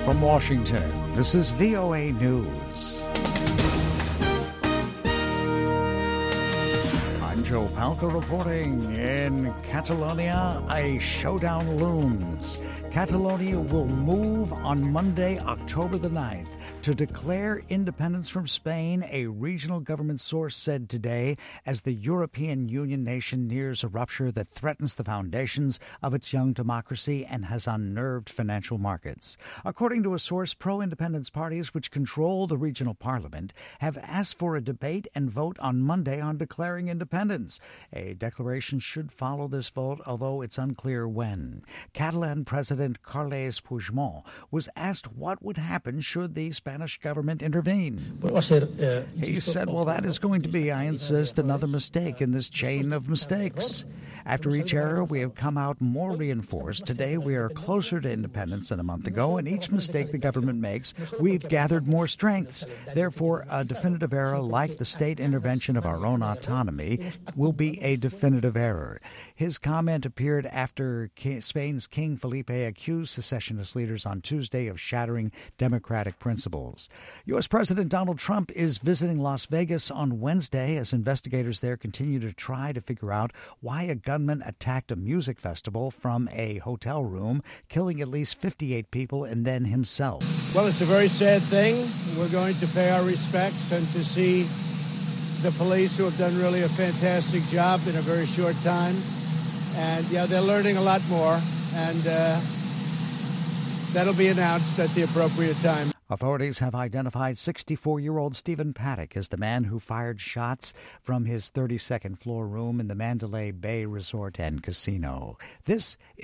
From Washington, this is VOA News. I'm Joe Palca reporting. In Catalonia, a showdown looms. Catalonia will move on Monday, October the 9th, to declare independence from Spain, a regional government source said today, as the European Union nation nears a rupture that threatens the foundations of its young democracy and has unnerved financial markets. According to a source, pro-independence parties, which control the regional parliament, have asked for a debate and vote on Monday on declaring independence. A declaration should follow this vote, although it's unclear when. Catalan President Carles Puigdemont was asked what would happen should the Spanish government intervene. He said, well, that is going to be, I insist, another mistake in this chain of mistakes. After each error, we have come out more reinforced. Today, we are closer to independence than a month ago, and each mistake the government makes, we've gathered more strengths. Therefore, a definitive error, like the state intervention of our own autonomy, will be a definitive error. His comment appeared after Spain's King Felipe accused secessionist leaders on Tuesday of shattering democratic principles. U.S. President Donald Trump is visiting Las Vegas on Wednesday as investigators there continue to try to figure out why a gunman attacked a music festival from a hotel room, killing at least 58 people and then himself. Well, it's a very sad thing. We're going to pay our respects and to see the police, who have done really a fantastic job in a very short time. And, yeah, they're learning a lot more, and that'll be announced at the appropriate time. Authorities have identified 64-year-old Stephen Paddock as the man who fired shots from his 32nd floor room in the Mandalay Bay Resort and Casino. This